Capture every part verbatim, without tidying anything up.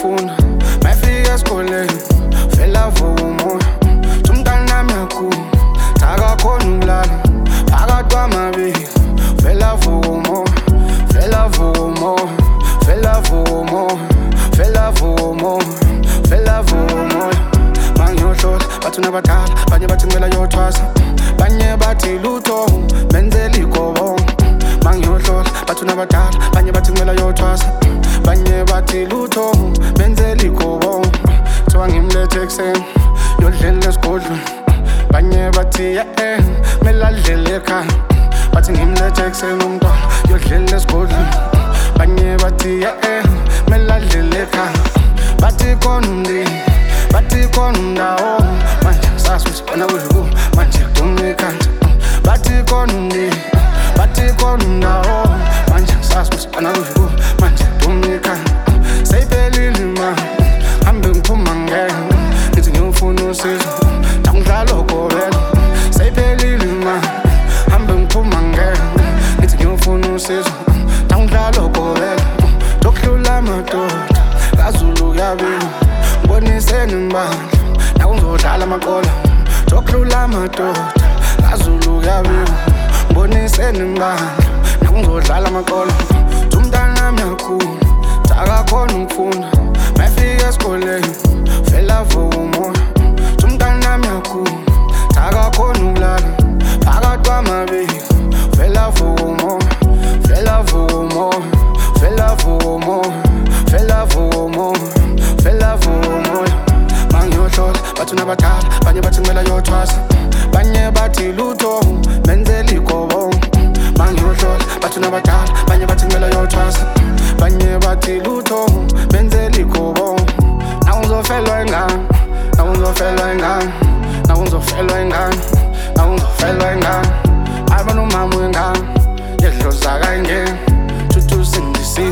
ngifuna mayifika esikoleni vela vuka umoya umntanami yakhula taka khona ukulala phakathi kwamabili vela vuka umoya vela vuka umoya vela vuka umoya vela vuka umoya vela vuka umoya mangiyohlola bathi unabadala banye bathi ngicela yothwasa banye bathi lutho benzela igobo mangiyohlola bathi unabadala banye bathi ngicela yothwasa banye bathi lutho benzela igobo kuthiwa ngimlethe ekuseni yodlela esigodlweni banye bathi ye kumele adlele ekhaya bathi ngimlethe ekuseni umntwana yodlela esigodlweni banye bathi ye kumele adlele ekhaya bathi khona umndeni bathi khona umndawo manje ngisazi ukuthi wena kudluku manje kuduma ikhanda bathi khona umndeni bathi khona umndawo manje ngisazi ukuthi wena kudluku manje kuduma ikhanda seyiphelile imali hambe ngiphuma ngeke ngithi ngiyofuna usizo ngidlala ogobela seyiphelile imali hambe ngiphuma ngeke ngithi ngiyofuna usizo ngidlala ogobela dokudlula amadoda kaZulu kuyabili ngibonise nimbandla nakuzodlala amaqola dokudlula amadoda kaZulu kuyabili ngibonise nimbandla nakuzodlala amaqola umntanami yakhula taka khona ngifuna mayifika esikoleni vela vuka umoya umntanami yakhula taka khona ukulala phakathi kwamabili vela vuka umoya vela vuka umoya vela vuka umoya vela vuka umoya vela vuka umoya mangiyohlola bathi unabadala banye bathi ngicela yothwasa banye bathi lutho benzela igobo mangiyohlola bathi unabadala banye bathi ngicela yothwasa banye bathi lutho benzela igobo nawuzofelwa ingane nawuzofelwa ingane nawuzofelwa ingane nawuzofelwa ingane abana umama wengane yedloza kangene thuthu singisiwe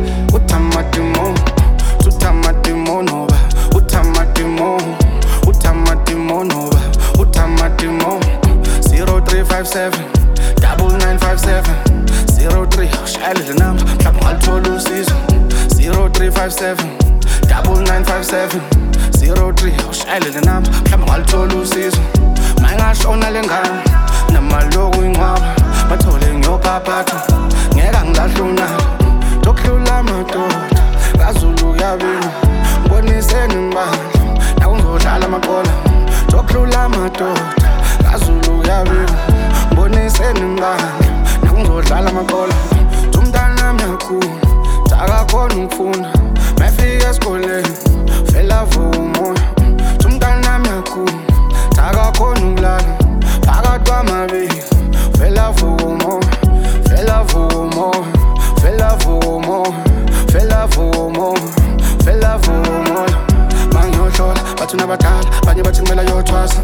utamatimo utamatimo noba utamatimo utamatimo noba utamatimo zero three five seven double nine five seven zero three shayela number mhlawumbe ngalithola usizo zero three five seven double nine five seven zero three shayela number mhlawumbe ngalithola usizo mayingashona lengane namaloku ingcwaba bathole ngiyopaphatha ngeke ngilahluna dokudlula amadoda kaZulu kuyabili ngibonise nimbandla nakuzodlala amaqola dokudlula amadoda kaZulu kuyabili ngibonise nimbandla nakuzodlala amaqola umntanami yakhula taka khona ngifuna mayifika esikoleni vela vuka umoya umntanami yakhula taka khona ukulala phakathi kwamabili vela vuka umoya vela vuka umoya vela vuka umoya vela vuka umoya vela vuka umoya mangiyohlola bathi unabadala banye bathi ngicela yothwasa